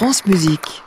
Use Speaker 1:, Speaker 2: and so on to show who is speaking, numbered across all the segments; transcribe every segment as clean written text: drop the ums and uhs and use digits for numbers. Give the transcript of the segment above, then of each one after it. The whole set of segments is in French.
Speaker 1: France Musique.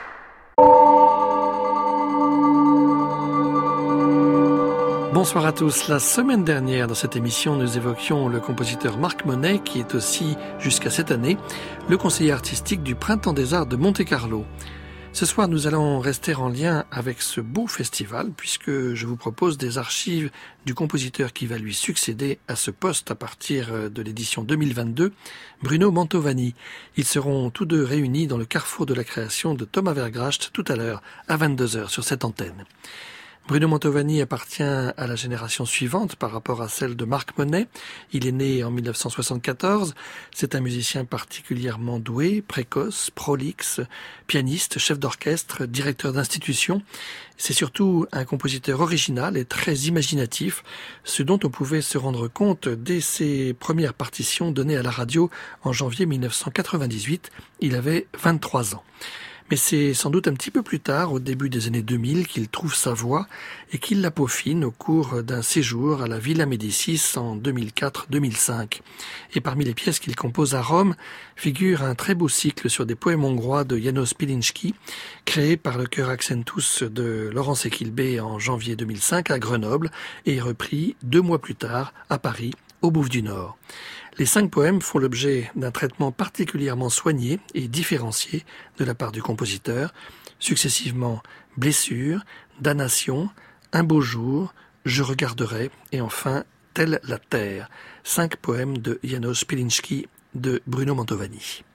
Speaker 2: Bonsoir à tous. La semaine dernière, dans cette émission, nous évoquions le compositeur Marc Monet, qui est aussi, jusqu'à cette année, le conseiller artistique du Printemps des Arts de Monte-Carlo. Ce soir, nous allons rester en lien avec ce beau festival, puisque je vous propose des archives du compositeur qui va lui succéder à ce poste à partir de l'édition 2022, Bruno Mantovani. Ils seront tous deux réunis dans le carrefour de la création de Thomas Vergracht tout à l'heure, à 22h, sur cette antenne. Bruno Mantovani appartient à la génération suivante par rapport à celle de Marc Monet. Il est né en 1974. C'est un musicien particulièrement doué, précoce, prolixe, pianiste, chef d'orchestre, directeur d'institution. C'est surtout un compositeur original et très imaginatif, ce dont on pouvait se rendre compte dès ses premières partitions données à la radio en janvier 1998. Il avait 23 ans. Mais c'est sans doute un petit peu plus tard, au début des années 2000, qu'il trouve sa voix et qu'il la peaufine au cours d'un séjour à la Villa Médicis en 2004-2005. Et parmi les pièces qu'il compose à Rome figure un très beau cycle sur des poèmes hongrois de János Pilinszky, créé par le chœur Accentus de Laurence Equilbé en janvier 2005 à Grenoble et repris 2 mois plus tard à Paris, au Bouffe du Nord. Les 5 poèmes font l'objet d'un traitement particulièrement soigné et différencié de la part du compositeur, successivement Blessure, Damnation, Un beau jour, Je regarderai et enfin Telle la terre. 5 poèmes de János Pilinszky de Bruno Mantovani.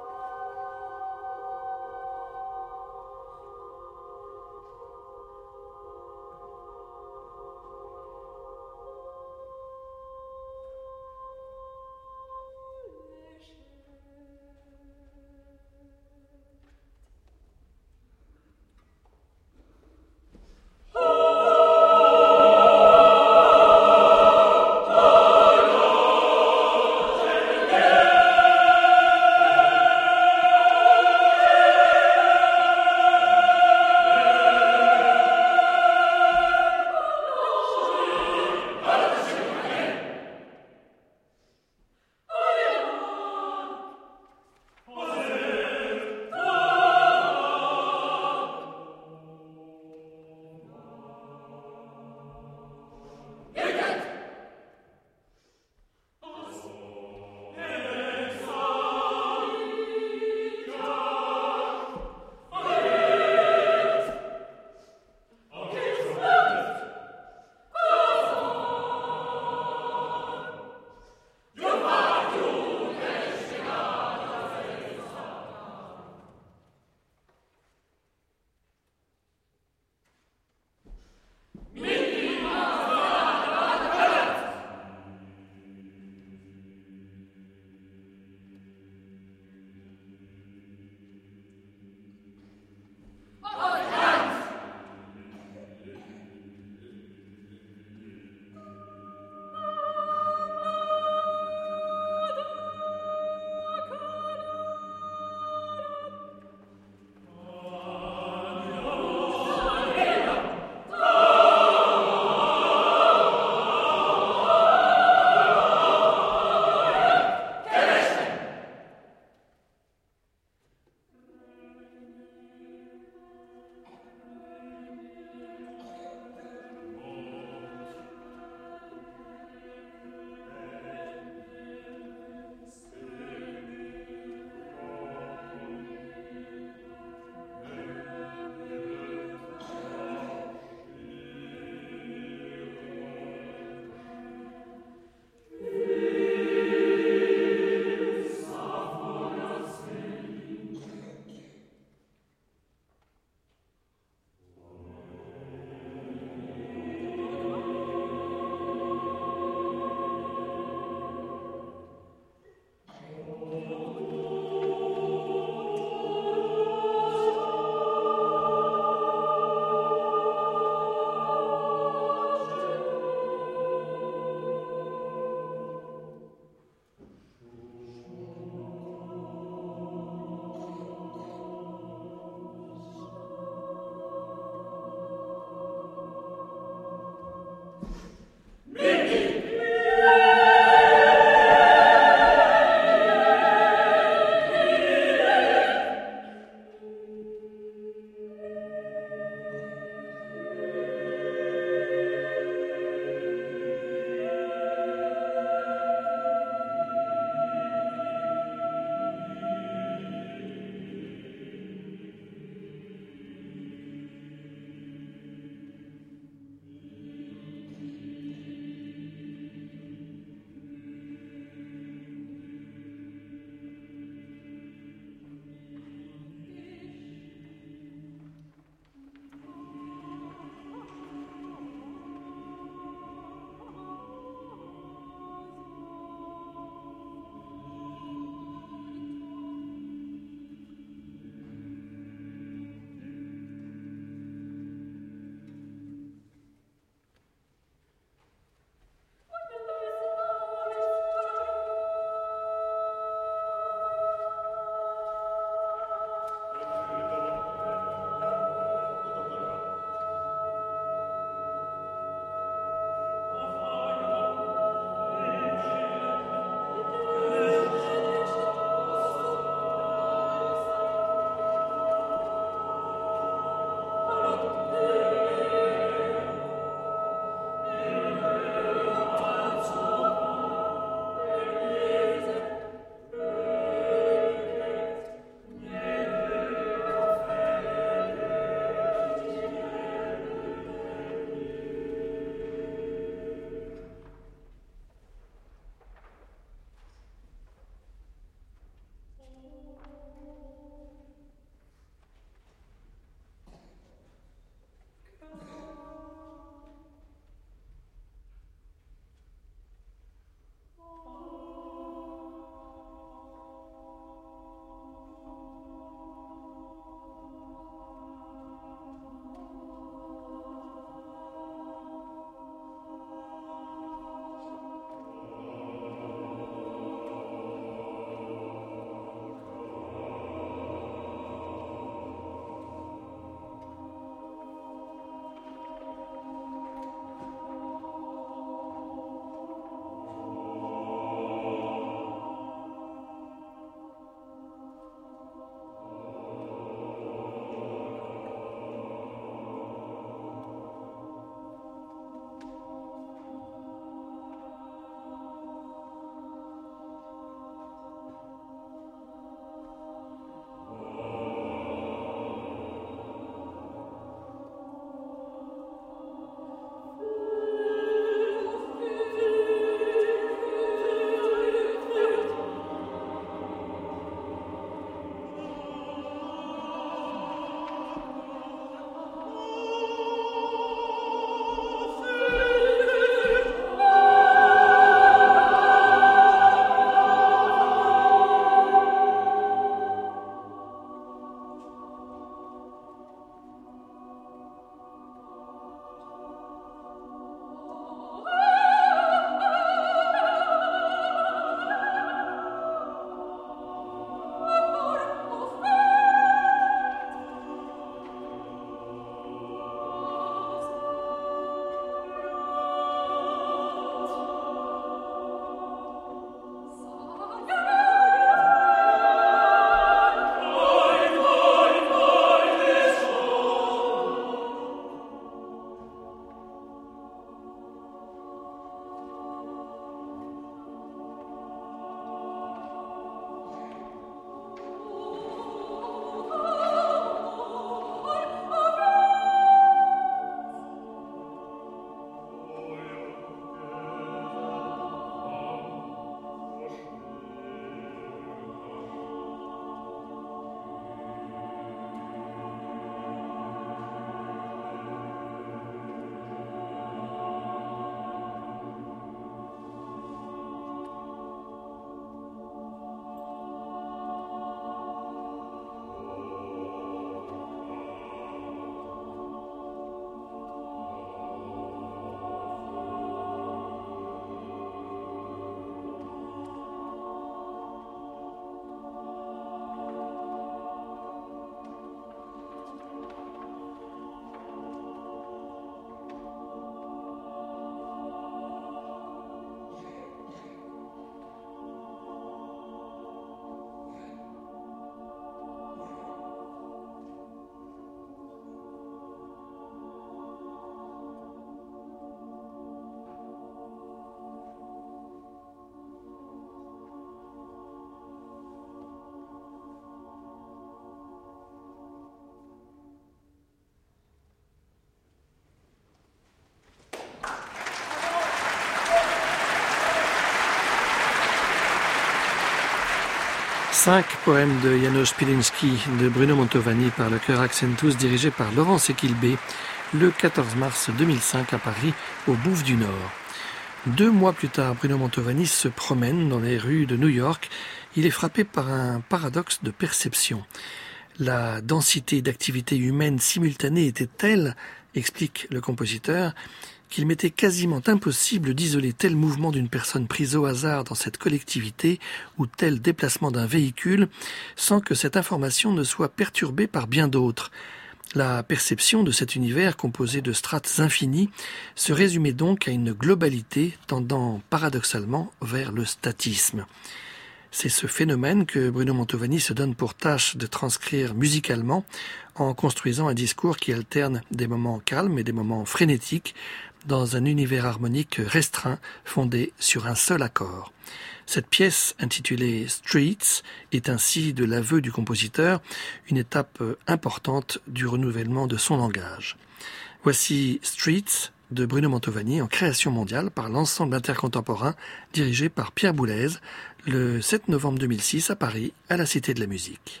Speaker 2: 5 poèmes de Janusz Pilinski de Bruno Mantovani par le chœur Accentus dirigé par Laurence Equilbé le 14 mars 2005 à Paris, au Bouffe du Nord. 2 mois plus tard, Bruno Mantovani se promène dans les rues de New York. Il est frappé par un paradoxe de perception. La densité d'activités humaines simultanées était telle, explique le compositeur, qu'il m'était quasiment impossible d'isoler tel mouvement d'une personne prise au hasard dans cette collectivité ou tel déplacement d'un véhicule sans que cette information ne soit perturbée par bien d'autres. La perception de cet univers composé de strates infinies se résumait donc à une globalité tendant paradoxalement vers le statisme. C'est ce phénomène que Bruno Mantovani se donne pour tâche de transcrire musicalement en construisant un discours qui alterne des moments calmes et des moments frénétiques dans un univers harmonique restreint fondé sur un seul accord. Cette pièce, intitulée Streets, est ainsi, de l'aveu du compositeur, une étape importante du renouvellement de son langage. Voici Streets de Bruno Mantovani en création mondiale par l'ensemble intercontemporain dirigé par Pierre Boulez le 7 novembre 2006 à Paris, à la Cité de la Musique.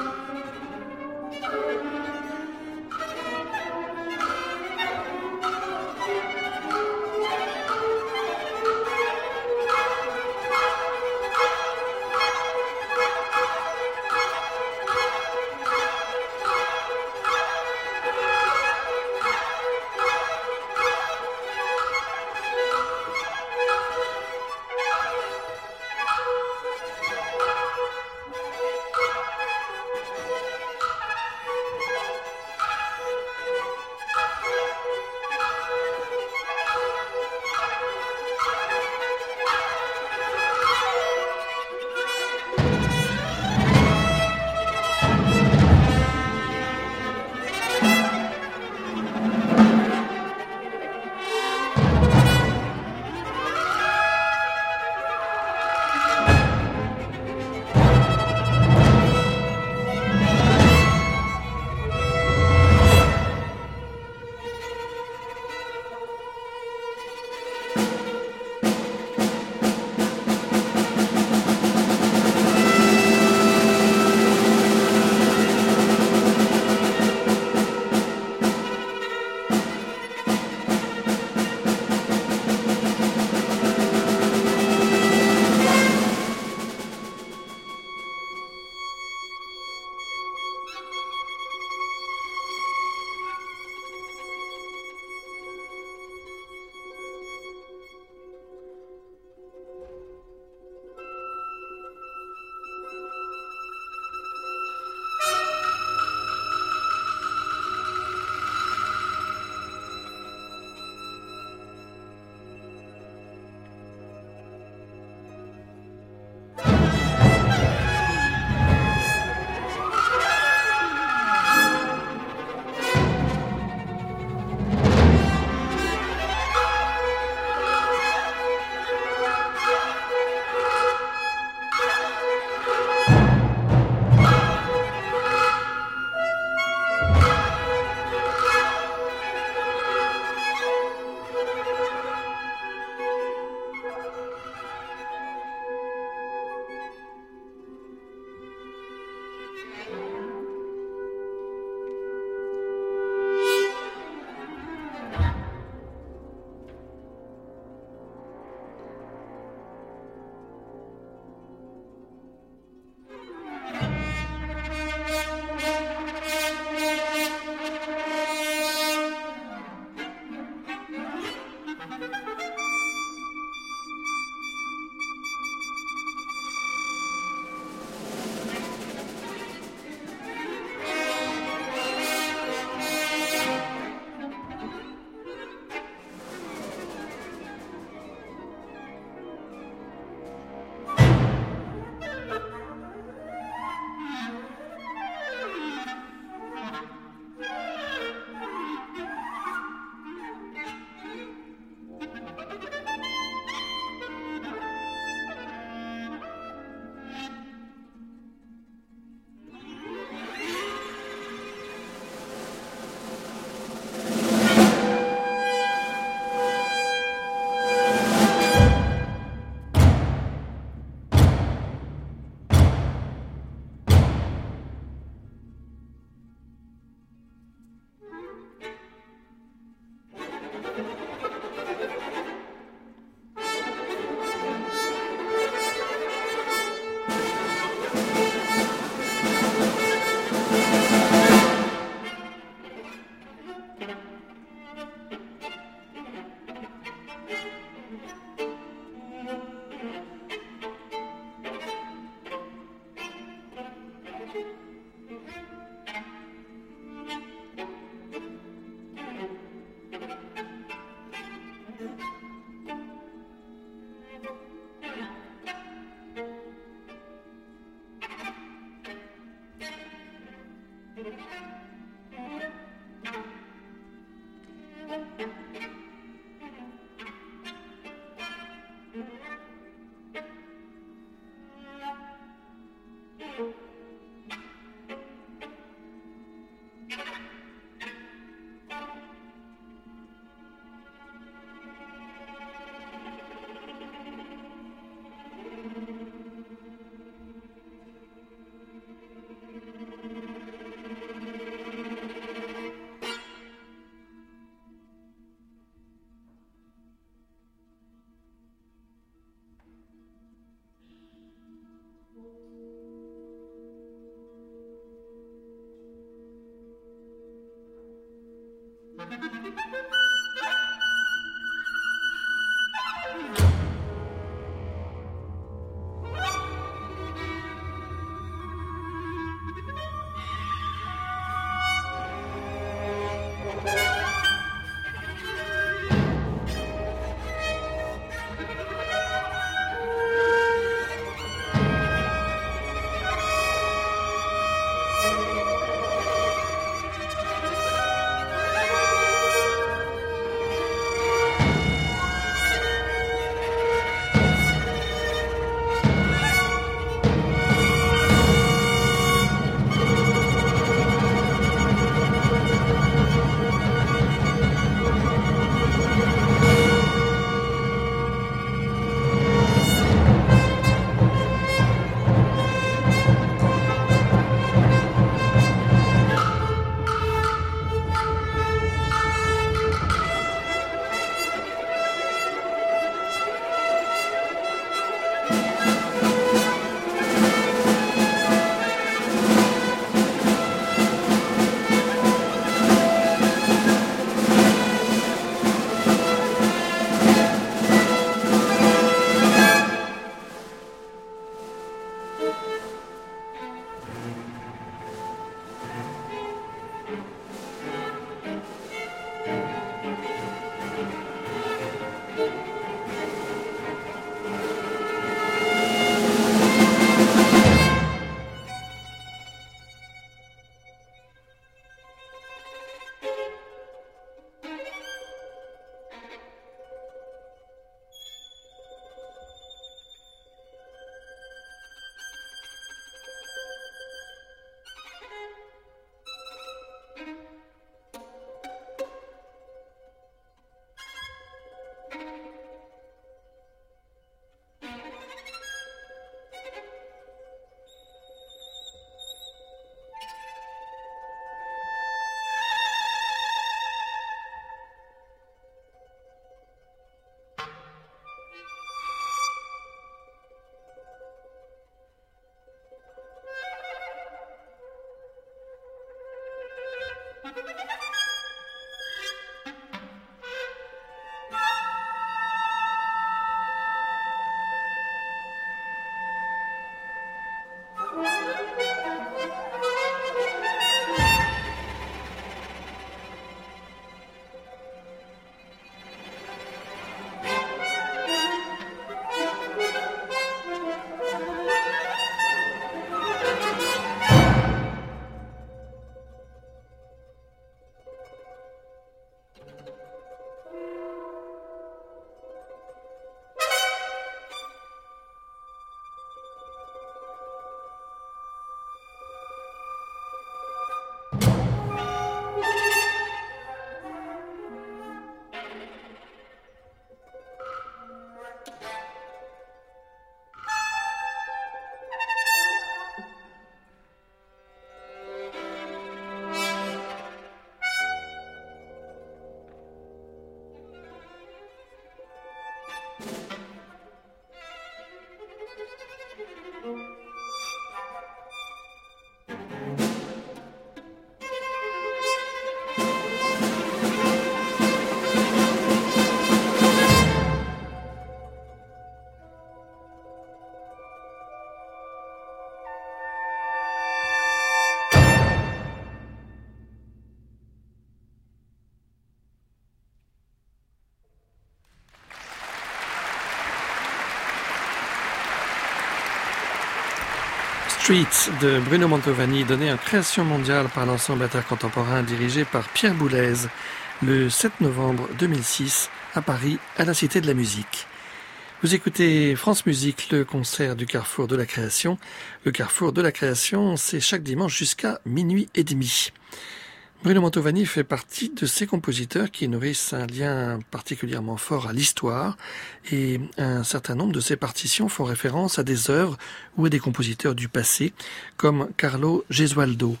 Speaker 2: Streets de Bruno Mantovani, donné en création mondiale par l'ensemble intercontemporain dirigé par Pierre Boulez le 7 novembre 2006 à Paris, à la Cité de la Musique. Vous écoutez France Musique, le concert du Carrefour de la Création. Le Carrefour de la Création, c'est chaque dimanche jusqu'à 00h30. Bruno Mantovani fait partie de ces compositeurs qui nourrissent un lien particulièrement fort à l'histoire, et un certain nombre de ses partitions font référence à des œuvres ou à des compositeurs du passé, comme Carlo Gesualdo.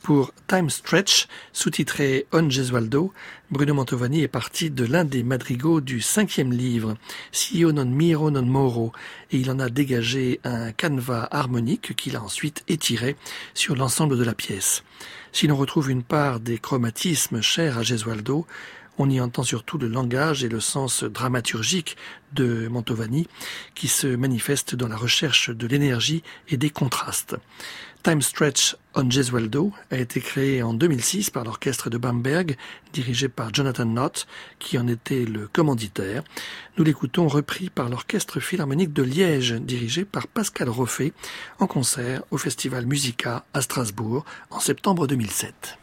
Speaker 2: Pour Time Stretch, sous-titré On Gesualdo, Bruno Mantovani est parti de l'un des madrigaux du 5e livre, Si io non miro non moro, et il en a dégagé un canevas harmonique qu'il a ensuite étiré sur l'ensemble de la pièce. Si l'on retrouve une part des chromatismes chers à Gesualdo, on y entend surtout le langage et le sens dramaturgique de Mantovani qui se manifeste dans la recherche de l'énergie et des contrastes. Time Stretch on Gesualdo a été créé en 2006 par l'orchestre de Bamberg, dirigé par Jonathan Nott, qui en était le commanditaire. Nous l'écoutons repris par l'orchestre philharmonique de Liège, dirigé par Pascal Roffet, en concert au Festival Musica à Strasbourg en septembre 2007.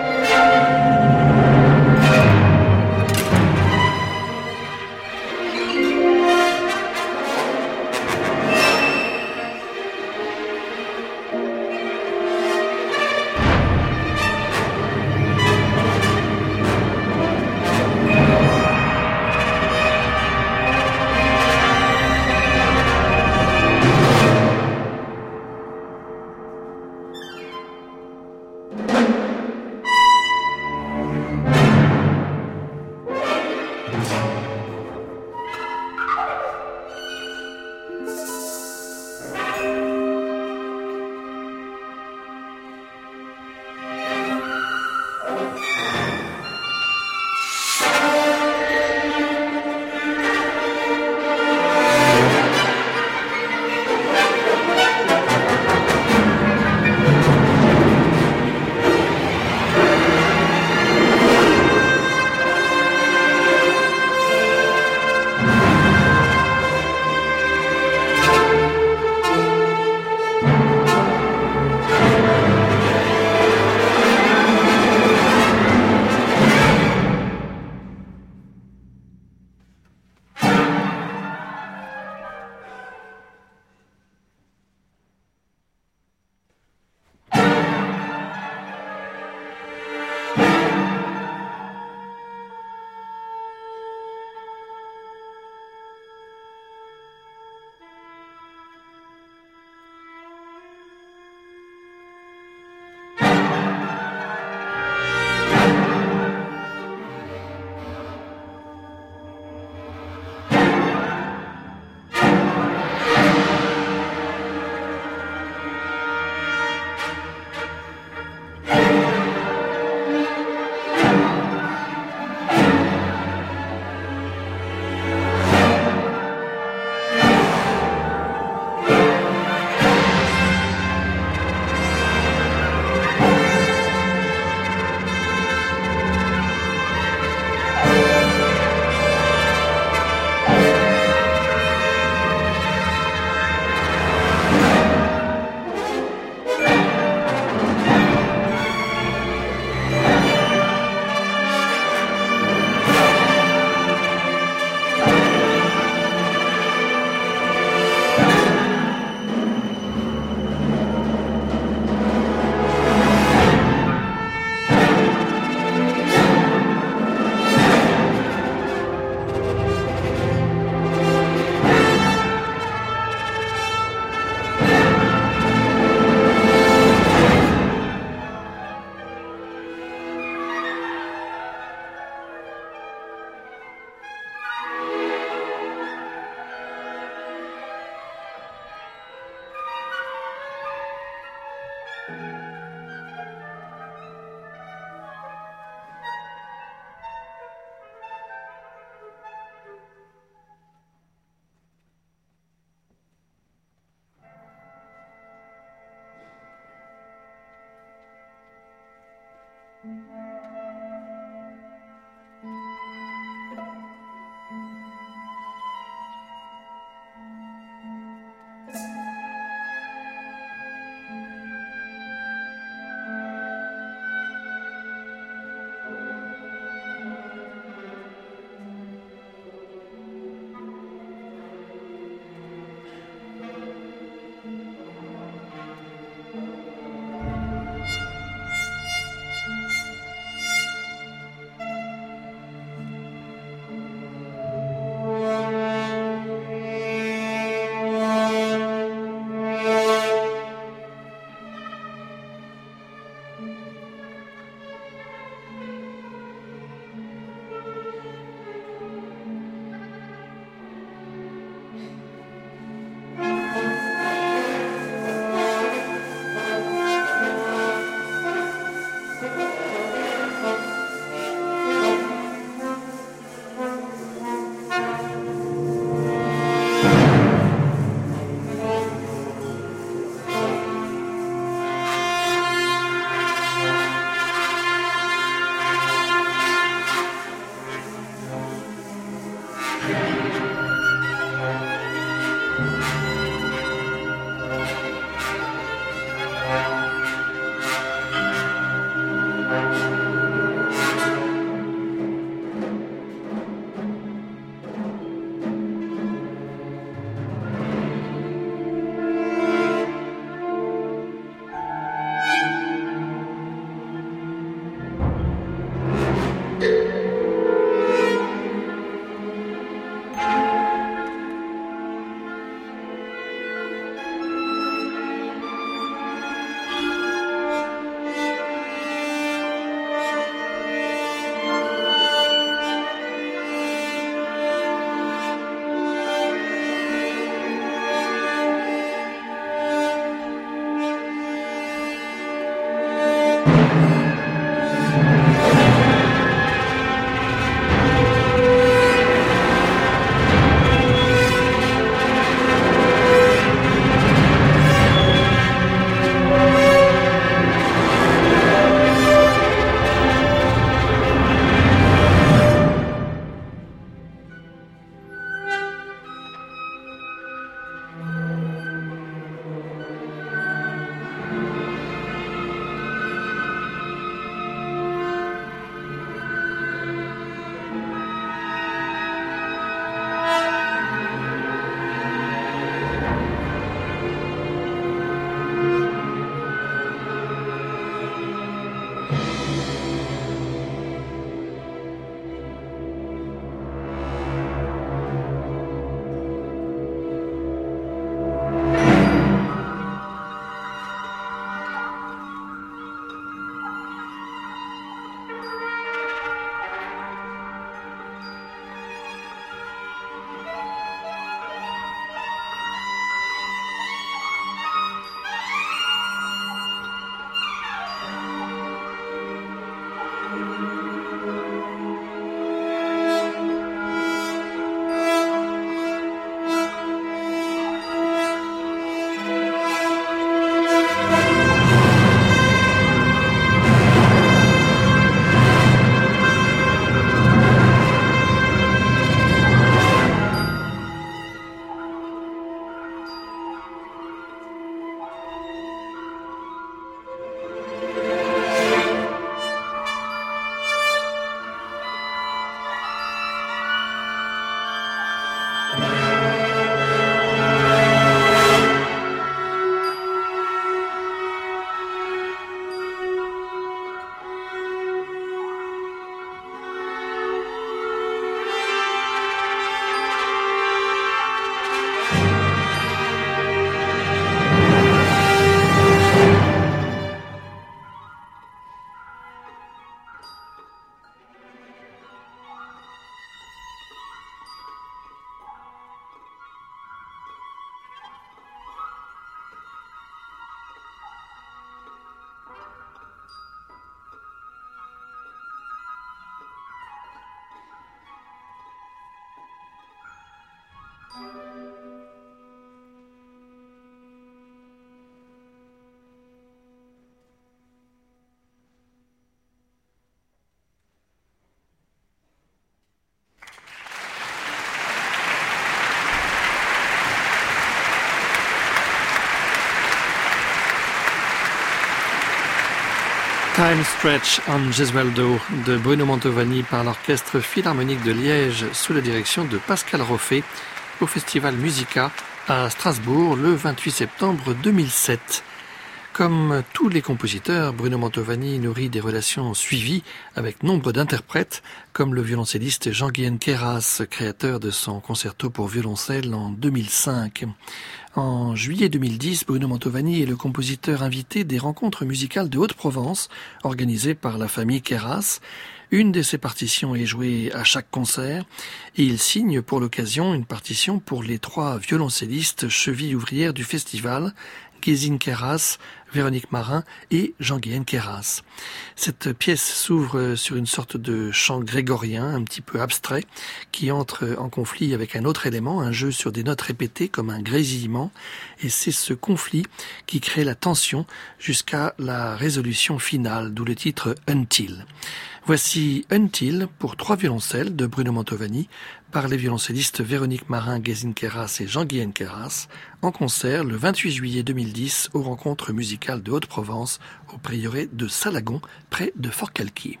Speaker 2: Time Stretch on Gesualdo de Bruno Mantovani par l'Orchestre Philharmonique de Liège sous la direction de Pascal Roffet au Festival Musica à Strasbourg le 28 septembre 2007. Comme tous les compositeurs, Bruno Mantovani nourrit des relations suivies avec nombre d'interprètes, comme le violoncelliste Jean-Guyen Queyras, créateur de son concerto pour violoncelle en 2005. En juillet 2010, Bruno Mantovani est le compositeur invité des rencontres musicales de Haute-Provence, organisées par la famille Queyras. Une de ses partitions est jouée à chaque concert et il signe pour l'occasion une partition pour les 3 violoncellistes chevilles ouvrières du festival, Gesine Queyras, Véronique Marin et Jean-Guyen Queyras. Cette pièce s'ouvre sur une sorte de chant grégorien un petit peu abstrait qui entre en conflit avec un autre élément, un jeu sur des notes répétées comme un grésillement, et c'est ce conflit qui crée la tension jusqu'à la résolution finale, d'où le titre Until. Voici Until pour 3 violoncelles de Bruno Mantovani par les violoncellistes Véronique Marin, Gesine Queyras et Jean-Guyen Queyras en concert le 28 juillet 2010 aux rencontres musicales de Haute-Provence au prieuré de Salagon près de Forcalquier.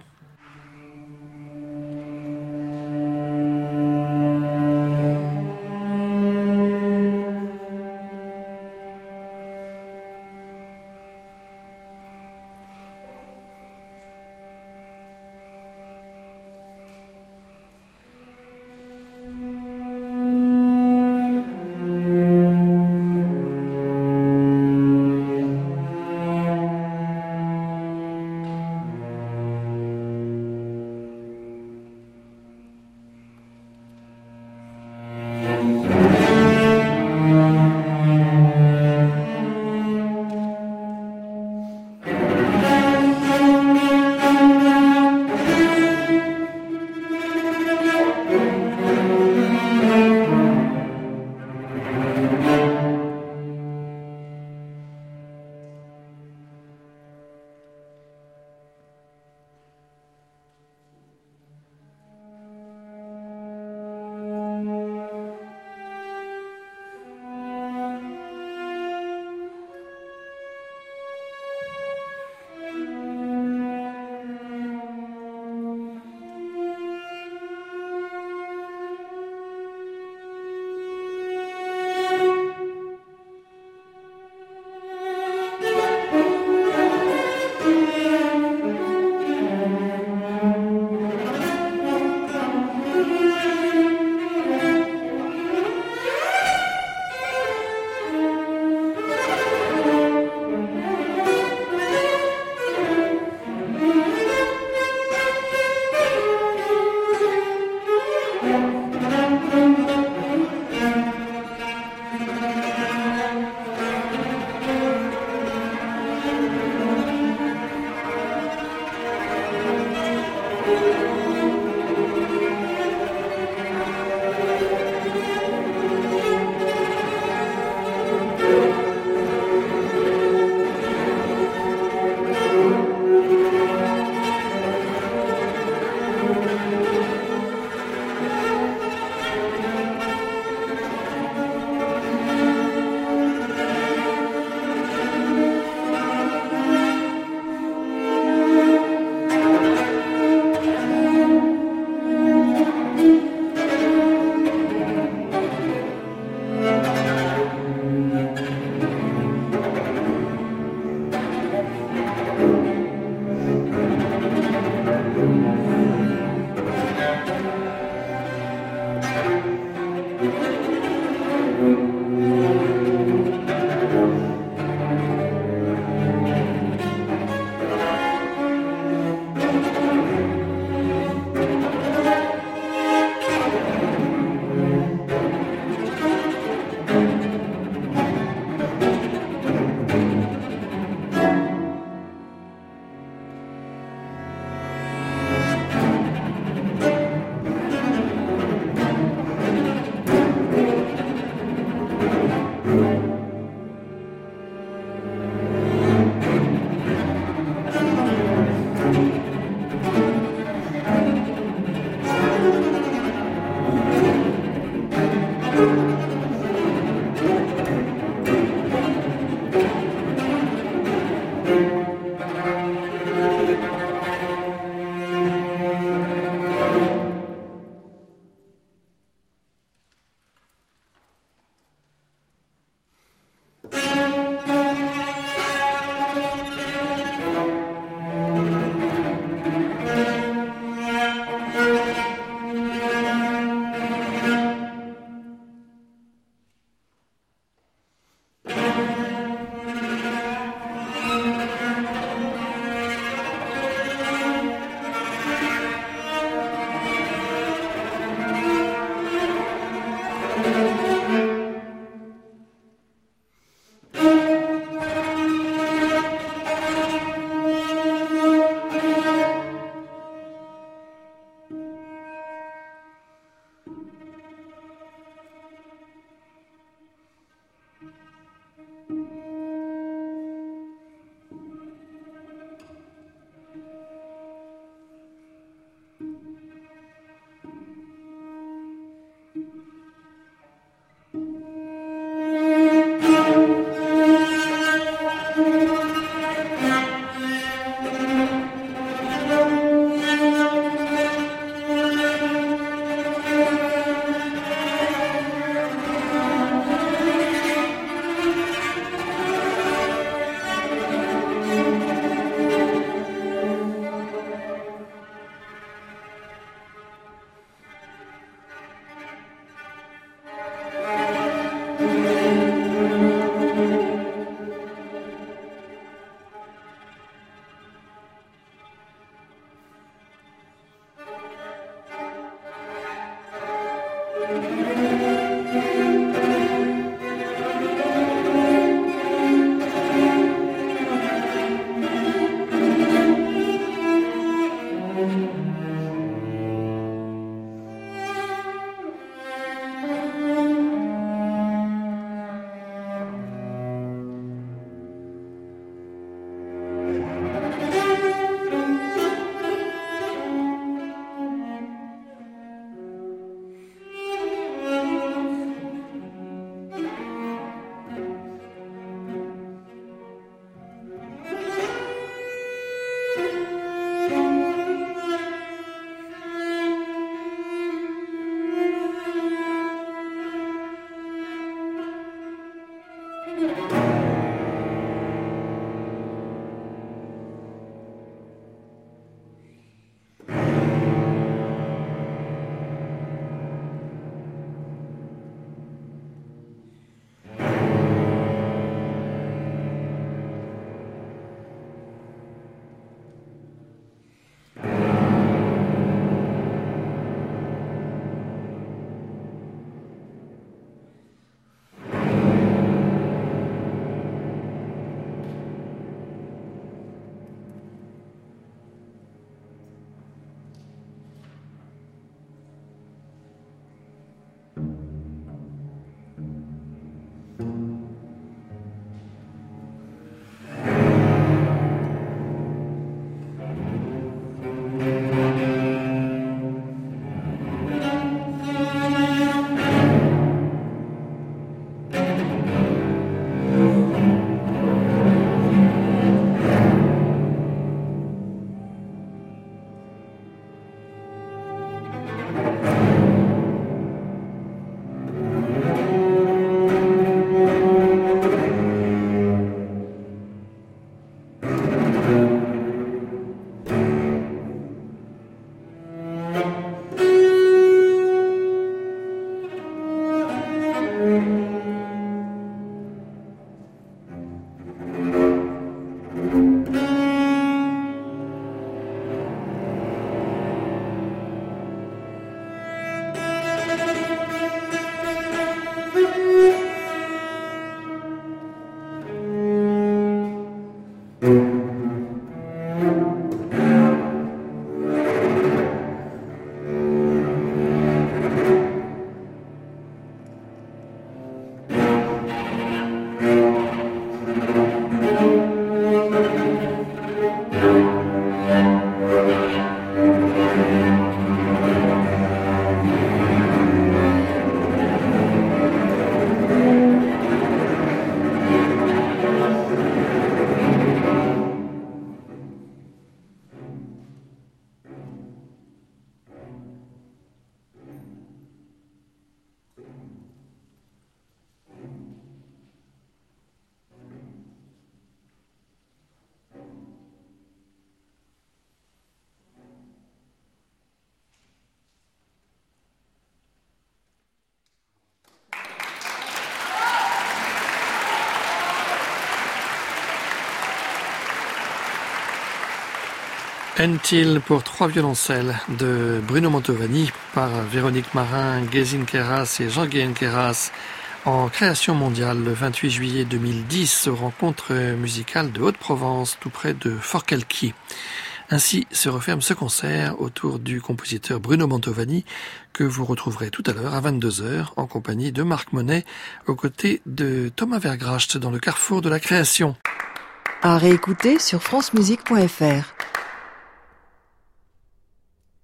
Speaker 2: Until pour 3 violoncelles de Bruno Mantovani par Véronique Marin, Gézine Keras et Jean-Guyen Keras en création mondiale le 28 juillet 2010 aux rencontres musicales de Haute-Provence tout près de Forcalquier. Ainsi se referme ce concert autour du compositeur Bruno Mantovani que vous retrouverez tout à l'heure à 22h en compagnie de Marc Monet aux côtés de Thomas Vergracht dans le carrefour de la création.
Speaker 1: À réécouter sur francemusique.fr.